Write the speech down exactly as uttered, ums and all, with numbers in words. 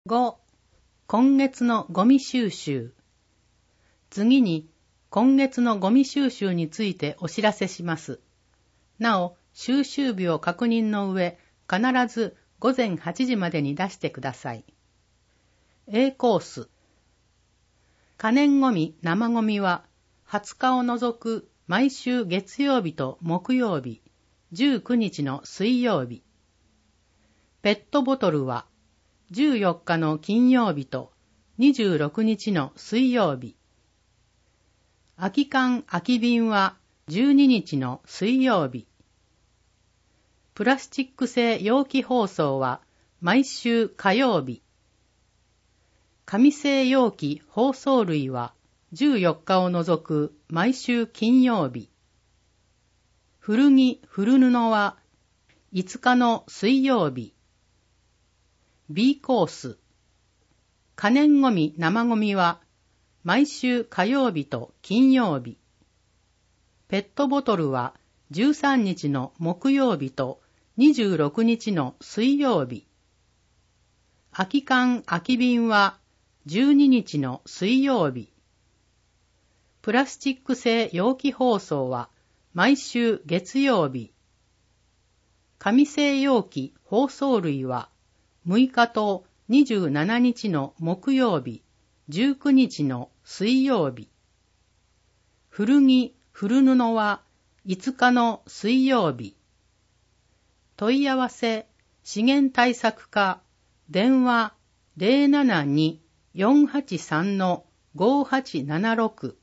ご. 今月のゴミ収集。次に、今月のゴミ収集についてお知らせします。なお、収集日を確認の上、必ずごぜんはちじまでに出してください。A コース。可燃ゴミ、生ゴミは、はつかを除く毎週月曜日と木曜日、じゅうくにちの水曜日。ペットボトルは、じゅうよっかの金曜日とにじゅうろくにちの水曜日。空き缶空き瓶はじゅうににちの水曜日。プラスチック製容器包装は毎週火曜日。紙製容器包装類はじゅうよっかを除く毎週金曜日。古着古布は、いつかの水曜日。B コース。可燃ゴミ、生ゴミは、毎週火曜日と金曜日。ペットボトルは、じゅうさんにちの木曜日とにじゅうろくにちの水曜日。空き缶、空き瓶は、じゅうににちの水曜日。プラスチック製容器包装は、毎週月曜日。紙製容器包装類は、むいかとにじゅうしちにちの木曜日、じゅうくにちの水曜日。古着、古布は、いつかの水曜日。問い合わせ、資源対策課、電話 ゼロななに よんはちさん ごはちななろく